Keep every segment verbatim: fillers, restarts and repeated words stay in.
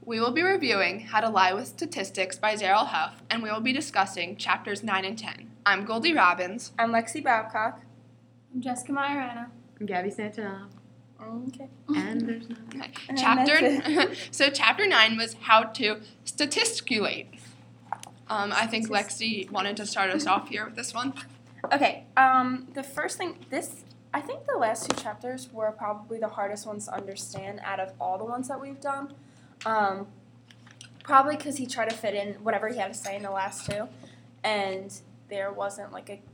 We will be reviewing How to Lie with Statistics by Zaryl Huff, and we will be discussing chapters nine and ten. I'm Goldie Robbins. I'm Lexi Babcock. I'm Jessica Majorana. I'm Gabby Santana. Okay. And there's not. Okay. And Chapter so chapter nine was how to statisticate. Um, I think Lexi wanted to start us off here with this one. Okay. Um, the first thing, this, I think the last two chapters were probably the hardest ones to understand out of all the ones that we've done. Um, probably because he tried to fit in whatever he had to say in the last two, and there wasn't like a,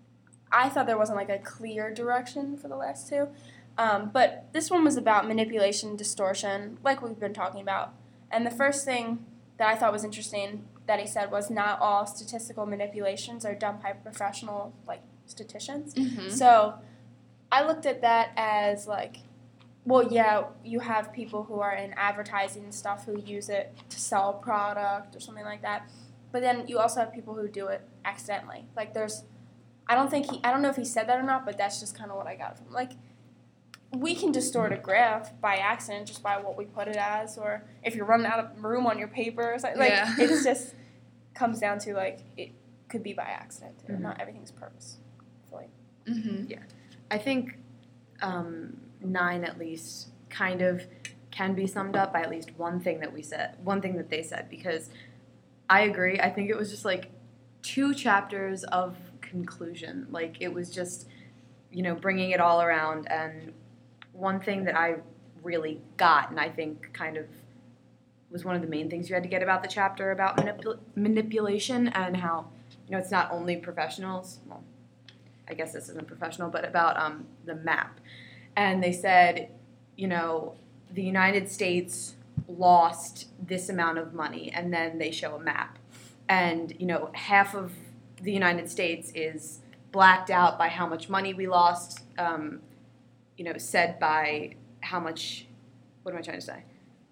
I thought there wasn't like a clear direction for the last two. Um, but this one was about manipulation, distortion, like we've been talking about. And the first thing that I thought was interesting that he said was not all statistical manipulations are done by professional, like, statisticians. Mm-hmm. So I looked at that as, like, well, yeah, you have people who are in advertising and stuff who use it to sell a product or something like that. But then you also have people who do it accidentally. Like, there's, I don't think he, I don't know if he said that or not, but that's just kind of what I got from him. Like, we can distort a graph by accident just by what we put it as, or if you're running out of room on your paper or something. Like, yeah. It's just comes down to, like, it could be by accident. Too. Mm-hmm. Not everything's purposefully. Mm-hmm. Yeah. I think um, nine at least kind of can be summed up by at least one thing that we said, one thing that they said, because I agree. I think it was just like two chapters of conclusion. Like, it was just, you know, bringing it all around. And one thing that I really got, and I think kind of was one of the main things you had to get about the chapter about manipul- manipulation and how, you know, it's not only professionals. Well, I guess this isn't professional, but about um, the map. And they said, you know, the United States lost this amount of money, and then they show a map. And, you know, half of the United States is blacked out by how much money we lost, um, you know, said by how much, what am I trying to say?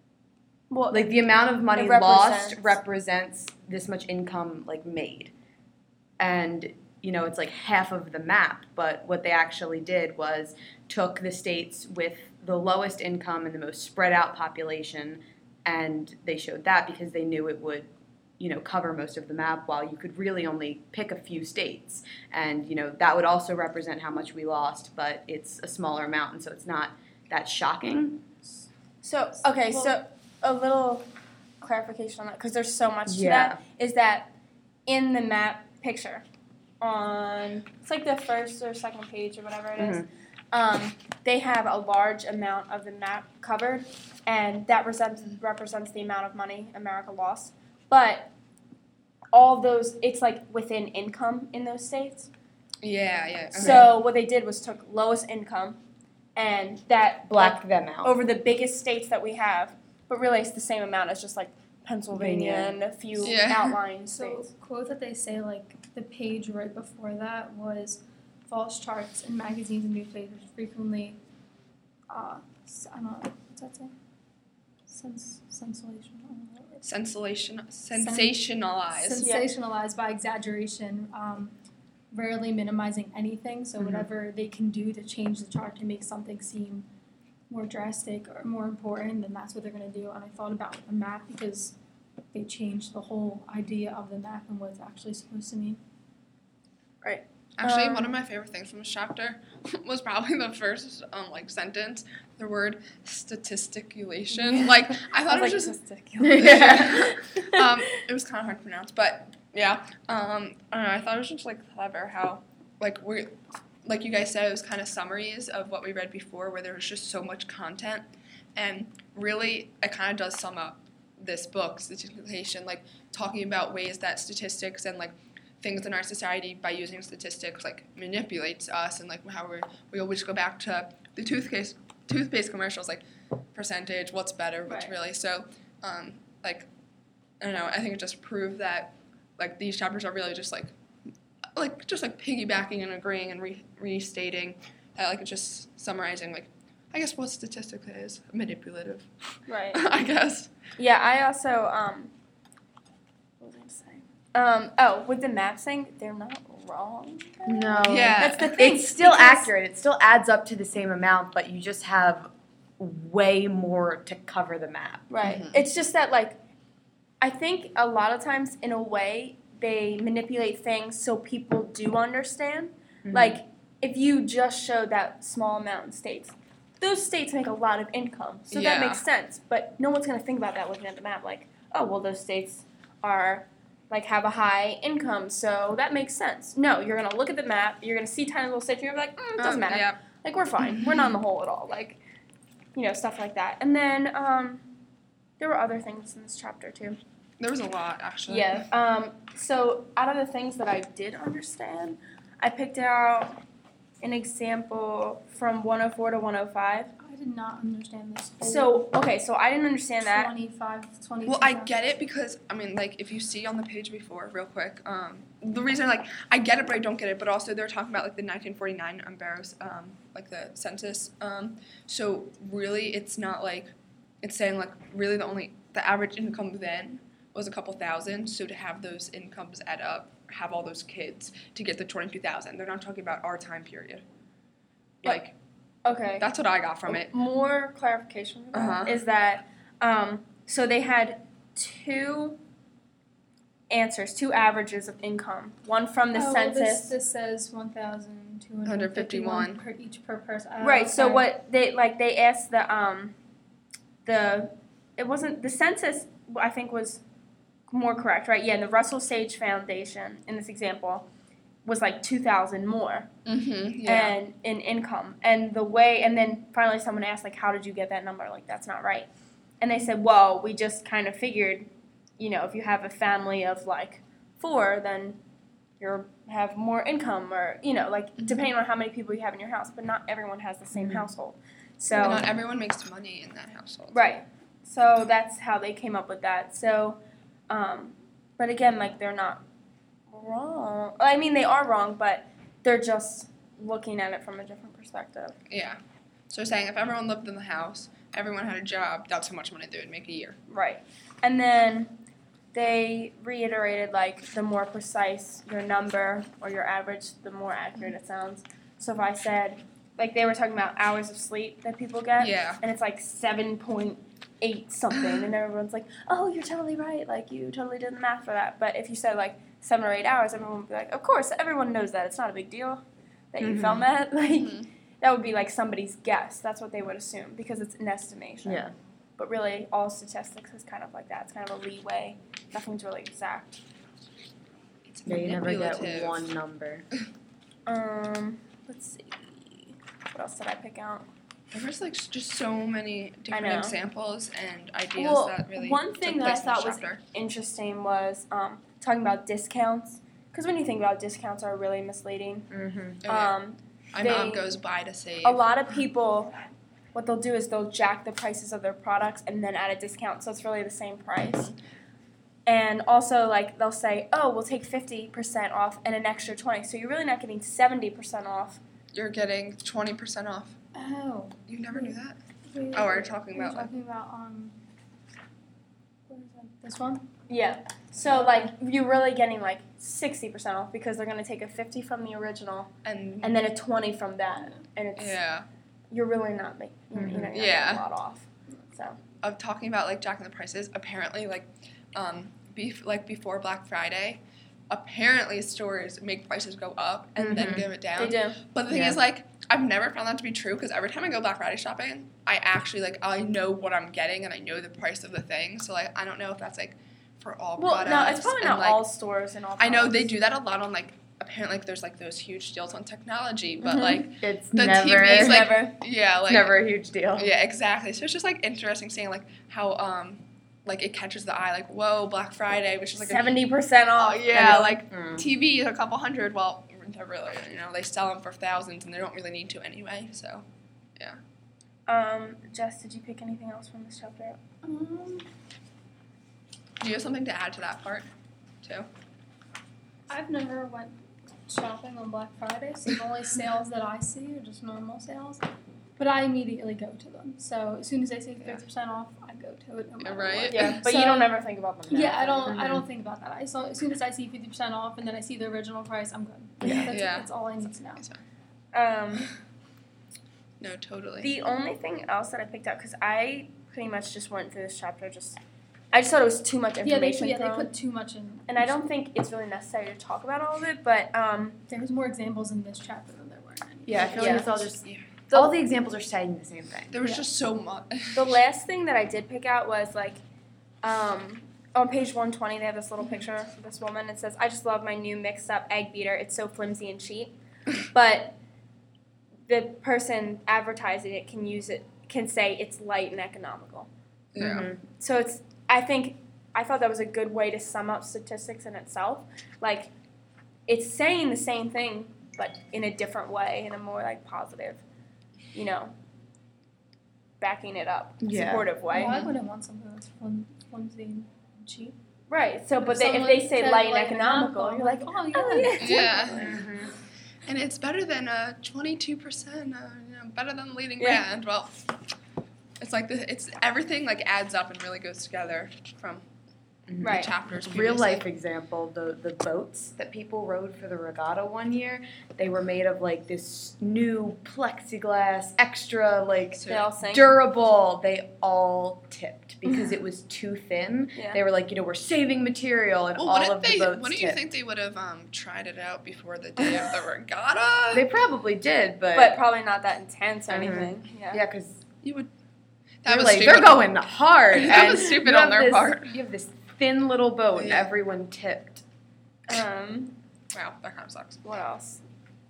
Well, Like, the amount of money it lost represents- represents this much income, like, made. And, you know, it's like half of the map, but what they actually did was took the states with the lowest income and the most spread out population, and they showed that because they knew it would, you know, cover most of the map, while you could really only pick a few states. And, you know, that would also represent how much we lost, but it's a smaller amount, and so it's not that shocking. So, okay, so a little clarification on that, because there's so much to Yeah. that, is that in the map picture, on, it's like the first or second page or whatever it is, Mhm. um, they have a large amount of the map covered, and that represents, represents the amount of money America lost. But all those, it's like within income in those states. Yeah, yeah. Okay. So what they did was took lowest income, and that Blacked them out. over the biggest states that we have, but really it's the same amount as just like Pennsylvania and a few Yeah. outlying So, states. quote that they say, like, the page right before that was false charts in magazines and newspapers frequently, uh, I don't know, what's that say? Sens- sensational. I don't know what it is. Sensation, sensationalized. Sensationalized by exaggeration, um, rarely minimizing anything. So Mhm. whatever they can do to change the chart to make something seem more drastic or more important, then that's what they're going to do. And I thought about the map because they changed the whole idea of the map and what it's actually supposed to mean. Actually, Um, one of my favorite things from this chapter was probably the first um like sentence, the word statisticulation. Like, I thought I it was was just like, yeah. um it was kind of hard to pronounce, but yeah. Um I don't know, I thought it was just like clever how like we like you guys said, it was kind of summaries of what we read before, where there was just so much content, and really it kind of does sum up this book, Statistication, like talking about ways that statistics and like things in our society by using statistics like manipulates us, and like how we we always go back to the toothpaste toothpaste commercials, like percentage, what's better, what's Right. really. So um like I don't know, I think it just proved that like these chapters are really just like like just like piggybacking and agreeing and re- restating that, like it's just summarizing like I guess what statistics is, manipulative. right. I guess. Yeah, I also um. What was I saying? Um. Oh, with the maps thing, they're not wrong. No. Yeah. That's the thing. It's still because- accurate. It still adds up to the same amount, but you just have way more to cover the map. Right. Mhm. It's just that, like, I think a lot of times, in a way, they manipulate things so people do understand. Mhm. Like, if you just showed that small amount in states, those states make a lot of income, so Yeah. that makes sense. But no one's going to think about that looking at the map. Like, oh, well, those states are, like, have a high income, so that makes sense. No, you're going to look at the map, you're going to see tiny little states, and you're going to be like, mm, it doesn't Um, matter. Yeah. Like, we're fine. We're not in the hole at all. Like, you know, stuff like that. And then um, there were other things in this chapter, too. There was a lot, actually. Yeah. Um, so out of the things that I did understand, I picked out an example from one oh four to one oh five. I did not understand this. whole So, okay, so I didn't understand that. twenty-five, twenty. Well, I get it because, I mean, like, if you see on the page before, real quick, um, the reason, like, I get it, but I don't get it, but also they're talking about, like, the nineteen forty-nine um, Barrows, um, like, the census. Um, so, really, it's not, like, it's saying, like, really the only, the average income then was a couple thousand, so to have those incomes add up, have all those kids to get the twenty-two thousand. They're not talking about our time period. Like, Okay. that's what I got from it. More clarification for that Uh-huh. is that um, so they had two answers, two averages of income. One from the oh, census. This, this says one thousand two hundred fifty-one per each per person. Oh, Right. So okay. what they like they asked the um the it wasn't the census I think was more correct, right? Yeah, and the Russell Sage Foundation in this example was like two thousand more Mm-hmm. Yeah. and in income. And the way and then finally someone asked like how did you get that number? Like that's not right. And they said, "Well, we just kind of figured, you know, if you have a family of like four, then you have more income or, you know, like Mhm. depending on how many people you have in your house, but not everyone has the same Mhm. household." So But not everyone makes money in that household. right. So that's how they came up with that. So um but again, like they're not wrong. I mean, they are wrong, but they're just looking at it from a different perspective. Yeah. So saying if everyone lived in the house, everyone had a job, that's how much money they would make a year. Right. And then they reiterated like the more precise your number or your average, the more accurate it sounds. So if I said like they were talking about hours of sleep that people get Yeah. and it's like seven point eight something and everyone's like, "Oh, you're totally right. Like you totally did the math for that." But if you said like seven or eight hours, everyone would be like, "Of course, everyone knows that. It's not a big deal that you Mhm. found that." Like Mhm. that would be like somebody's guess. That's what they would assume because it's an estimation. Yeah. But really, all statistics is kind of like that. It's kind of a leeway. Nothing's really exact. It's Yeah, you never get manipulative. one number. Um, let's see. What else did I pick out? There was like s- just so many different know. examples and ideas Well, that really one thing took that I place in this thought was chapter. interesting was um, talking about discounts. Because when you think about discounts, are really misleading. Mm-hmm. Oh, yeah. Um, My they- mom goes buy to save. a lot of people, what they'll do is they'll jack the prices of their products and then add a discount, so it's really the same price. And also, like, they'll say, "Oh, we'll take fifty percent off and an extra twenty." So you're really not getting seventy percent off. You're getting twenty percent off. Oh. You never knew that? Wait, Oh, we're talking we're about like talking about um. What is that? This one? Yeah. So, like, you're really getting, like, sixty percent off because they're going to take a fifty from the original and and then a twenty from that. And it's, yeah. you're really not making, you know, you're not Yeah. getting a lot off. So, Of talking about like jacking the prices, apparently like um beef like before Black Friday, apparently stores make prices go up and then Mhm. give it down. they do. But the thing Yeah. is, like, I've never found that to be true because every time I go Black Friday shopping, I actually, like, I know what I'm getting and I know the price of the thing. So, like, I don't know if that's, like, for all Well, products. no, it's probably and, not like, all stores and all I know they products. do that a lot on, like, apparently, like, there's, like, those huge deals on technology. But, Mhm. like, It's The never, T Vs, It's like- never. yeah, it's like. never a huge deal. Yeah, exactly. So it's just, like, interesting seeing, like, how, um, like, it catches the eye. Like, whoa, Black Friday, which is, like, a seventy percent Oh, off. yeah, like Mm. T V is a couple hundred. Well, they're really, you know, they sell them for thousands, and they don't really need to anyway. So, Um, Jess, did you pick anything else from this chapter? Um, do you have something to add to that part, too? I've never went shopping on Black Friday, so the only sales that I see are just normal sales. But I immediately go to them. So as soon as they say fifty percent off, I go to it no matter Right. what. Yeah, but So- you don't ever think about them. now. Yeah, I don't. I Mhm. don't think about that. I saw as soon as I see fifty percent off, and then I see the original price, I'm good. Yeah. That's, Yeah. that's all I need to know. Um, No, totally. The only thing else that I picked up, because I pretty much just went through this chapter, just I just thought it was too much Yeah, they, information. yeah, they thrown. put too much in. And I don't think it's really necessary to talk about all of it, but um, There was more examples in this chapter than there were in any. Yeah, I feel Yeah. like it's all just Yeah. all the examples are saying the same thing. There was Yeah. just so much. the last thing that I did pick out was like, um, on page one twenty, they have this little picture of this woman. It says, "I just love my new mixed-up egg beater. It's so flimsy and cheap." But the person advertising it can use it, can say it's light and economical. Yeah. Mhm. So it's, I think, I thought that was a good way to sum up statistics in itself. Like, it's saying the same thing, but in a different way, in a more like positive, you know, backing it up, Yeah. supportive way. Well, I wouldn't want something that's flim- flimsy and cheap. Right. So, But but if they, if someone they say said light and light economical, economical, you're like, oh, yeah. oh yeah. Yeah. Mm-hmm. And it's better than a twenty-two percent, uh, you know, better than leading Yeah. brand. Well, it's like the, it's everything like adds up and really goes together from Right. the chapters. Real previously. life example, the the boats that people rode for the regatta one year, they were made of like this new plexiglass, extra like So- They all sing. durable. They all tipped because it was too thin. Yeah. They were like, you know, we're saving material, and Well, all wouldn't of they? the boats Wouldn't you tipped. think they would have um, tried it out before the day of the regatta? They probably did, but, But probably not that intense or Mhm. anything. Yeah. yeah, because you would. they're That was like stupid. they're going hard. That and was stupid you on have their this- part. You have this thin little boat, and Yeah. everyone tipped. Um, Wow, that kind of sucks. what else?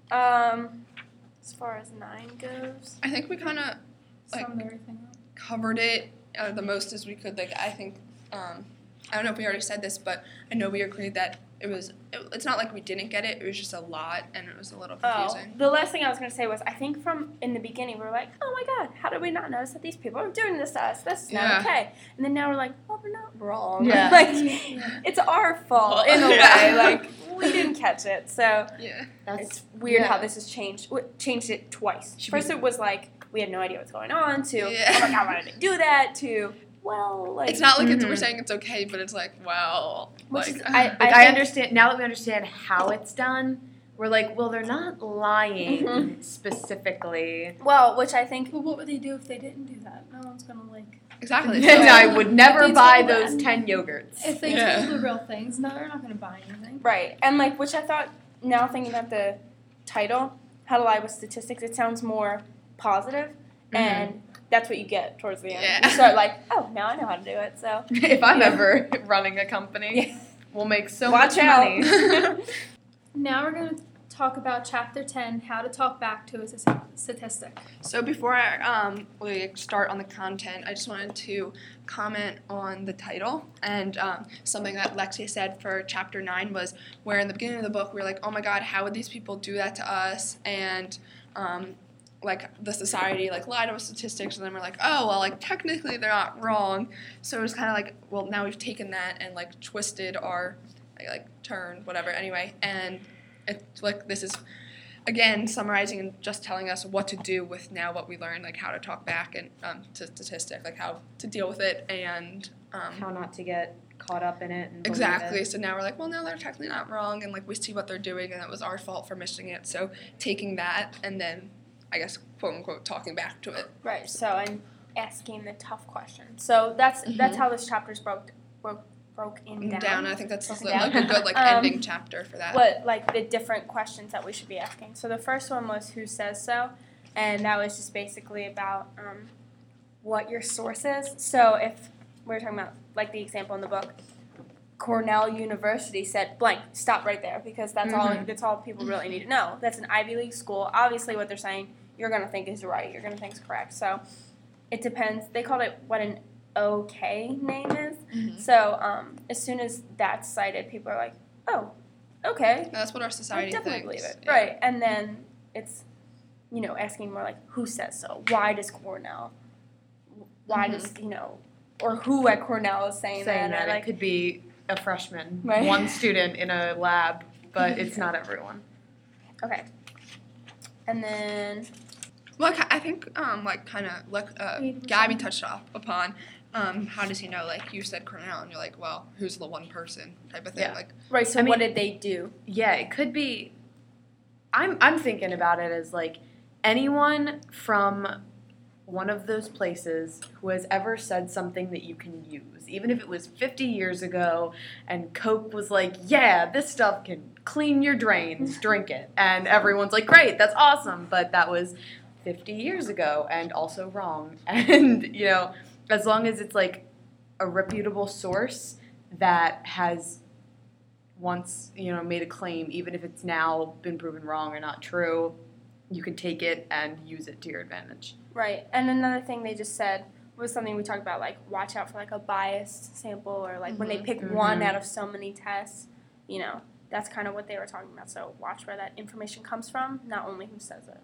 Um, as far as nine goes, I think we kind of Like- Summed everything up. covered it uh, the most as we could. Like I think, um, I don't know if we already said this, but I know we agreed that it was. It, it's not like we didn't get it. It was just a lot, and it was a little oh, confusing. the last thing I was gonna say was I think from in the beginning we were like, oh my god, how did we not notice that these people are doing this to us? That's not Yeah. okay. And then now we're like, well, we're not wrong. Yeah. like Yeah. it's our fault in a Yeah. way. Like we didn't catch it, so Yeah. That's it's weird yeah. how this has changed. w- Changed it twice. Should First we- it was like we had no idea what's going on. To Yeah. oh my god, why did they do that? To well, like It's not like it's, we're Mhm. saying it's okay, but it's like, well, Which like is- I- Like, I, think- understand now that we understand how it's done. We're like, well, they're not lying Mhm. specifically. well, which I think But what would they do if they didn't do that? No one's gonna like. exactly. And So- I would never They buy told those them. ten yogurts. If they Yeah. told the real things, no, they're not gonna buy anything. right, and like which I thought now thinking about the title, How to Lie with Statistics, it sounds more positive, and that's what you get towards the end. Yeah. You start like, oh, now I know how to do it. So If I'm Yeah. ever running a company, Yeah. we'll make so watch much out. money. Now we're gonna talk about chapter ten, how to talk back to a st- statistic. So before I, um, we start on the content, I just wanted to comment on the title and um, something that Lexia said for chapter nine was where in the beginning of the book we were like, oh my god, how would these people do that to us? And um, like the society like lied with statistics, and then we're like, oh well, like technically they're not wrong. So it was kind of like, well, now we've taken that and like twisted our like, like turn whatever anyway, and it's like this is again summarizing and just telling us what to do with now what we learned, like how to talk back and um, to statistic, like how to deal with it, and um, How not to get caught up in it. And believe exactly. it. So now we're like, well, no, they're technically not wrong, and like we see what they're doing, and it was our fault for missing it. So taking that and then, I guess, quote unquote, talking back to it. right, so and asking the tough questions. So that's that's Mhm. how this chapter's broke broke broke in And down. down. I think that's Broken like down. a good like Um, ending chapter for that. What like the different questions that we should be asking. So the first one was who says so, and that was just basically about um, what your source is. So if we're talking about like the example in the book, Cornell University said blank, stop right there because that's all Mhm. that's all people really need to know. That's an Ivy League school. Obviously, what they're saying you're gonna think is right. You're gonna think is correct. So it depends. They called it what an okay name is. Mhm. So um, as soon as that's cited, people are like, oh, okay. That's what our I society definitely thinks. believe it. Yeah. Right. And then it's, you know, asking more like, who says so? Why does Cornell? Why Mhm. does, you know, or who at Cornell is saying, saying that? that Or it like, could be a freshman, Right. one student in a lab, but it's not everyone. okay. And then, Well, I I think um, like kind of like uh, Eight Gabby percent. touched up upon. Um, how does he know? Like you said, Cornell, and you're like, well, who's the one person type of thing? Yeah. Like, right, so I mean- what did they do? Yeah, it could be. I'm I'm thinking about it as like anyone from one of those places who has ever said something that you can use, even if it was fifty years ago and Coke was like, yeah, this stuff can clean your drains, drink it. And everyone's like, great, that's awesome. But that was fifty years ago and also wrong. And, you know, as long as it's like a reputable source that has once, you know, made a claim, even if it's now been proven wrong or not true, you can take it and use it to your advantage. Right. And another thing they just said was something we talked about, like watch out for like a biased sample, or like when they pick Mhm. one out of so many tests, you know, that's kind of what they were talking about. So watch where that information comes from, not only who says it.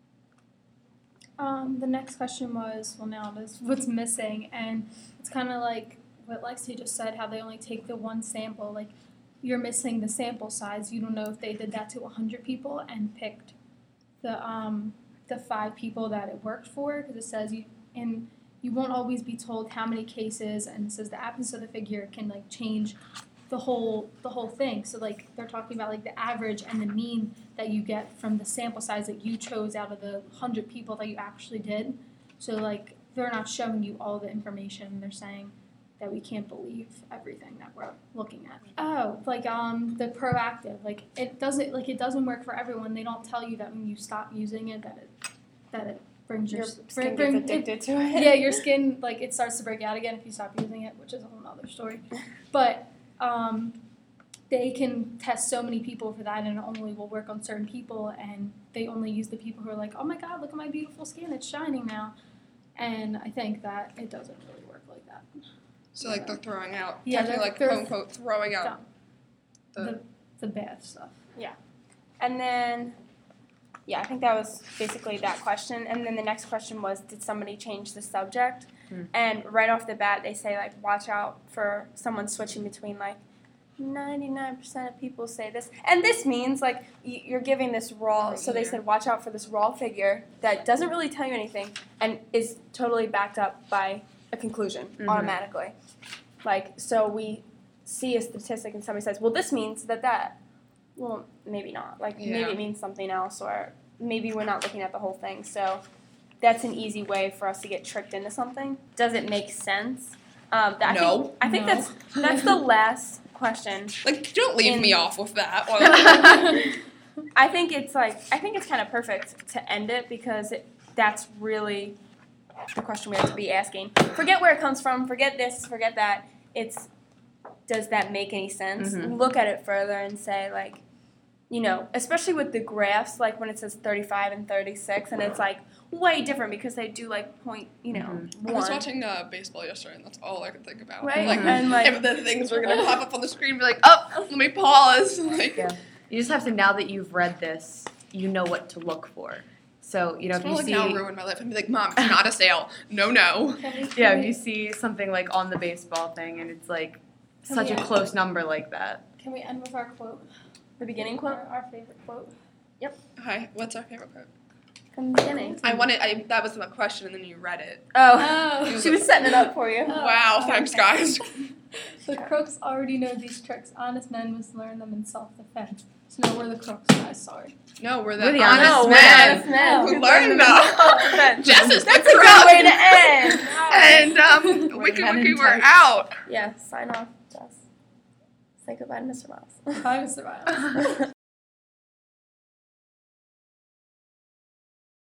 Um, the next question was, well, now it is what's missing, and it's kind of like what Lexi just said, how they only take the one sample. Like, you're missing the sample size. You don't know if they did that to one hundred people and picked the um the five people that it worked for, because it says you and you won't always be told how many cases, and it says the absence of the figure can like change the whole the whole thing. So like they're talking about like the average and the mean that you get from the sample size that you chose out of the one hundred people that you actually did. So like they're not showing you all the information. They're saying that we can't believe everything that we're looking at. Oh, like um the proactive, like it doesn't like it doesn't work for everyone. They don't tell you that when you stop using it that it that it brings your, Your skin bring, gets addicted to it. yeah, your skin, like, it starts to break out again if you stop using it, which is a whole nother story. But um, they can test so many people for that, and it only will work on certain people, and they only use the people who are like, oh my god, look at my beautiful skin, it's shining now. And I think that it doesn't really work like that. So like they're throwing out, Yeah, technically they're- like they're quote unquote throwing out the, The, the bad stuff. And then, yeah, I think that was basically that question. And then the next question was, did somebody change the subject? Hmm. And right off the bat, they say, like, watch out for someone switching between, like, ninety-nine percent of people say this. And this means, like, y- you're giving this raw. So they said, watch out for this raw figure that doesn't really tell you anything and is totally backed up by a conclusion Mhm. automatically. Like, so we see a statistic and somebody says, well, this means that that. Well, maybe not. Like, maybe Yeah. it means something else, or maybe we're not looking at the whole thing. So that's an easy way for us to get tricked into something. Does it make sense? Um, that, I No. think, I think No. that's that's the last question. like don't leave In- me off with that. I think it's like I think it's kind of perfect to end it, because it, that's really the question we have to be asking. Forget where it comes from. Forget this. Forget that. It's, does that make any sense? Mhm. Look at it further and say, like, you know, especially with the graphs, like when it says thirty-five and thirty-six, and it's like way different because they do like point, you know, Mhm. I was one. watching uh, baseball yesterday, and that's all I could think about. Right? Like, And like, if the things were gonna pop up on the screen, be like, oh, let me pause. Like, Yeah. You just have to, now that you've read this, you know what to look for. So, you know, it's if you like see, now ruin my life and be like, Mom, it's not a sale. No, no. Can we, yeah, can if you we, see something like on the baseball thing and it's like such a Yeah. close number like that. can we end with our quote? the beginning Our, quote our favorite quote. Hi, what's our favorite quote? from the beginning. I wanted. I that was my question, and then you read it. Oh, Oh. she was setting it up for you. Oh. Wow, thanks, guys. The crooks already know these tricks. Honest men must learn them in self-defense. So no, we're the crooks, guys. Sorry. No, we're the, We're the honest No, we're men honest men. who Who learn learn them. Jess is That's the a good crook. way to end. And um, We're Wiki men Wiki, in we're tights. out. Yeah, sign off, Jess. Say goodbye to Mister Miles. Bye, Mister Miles.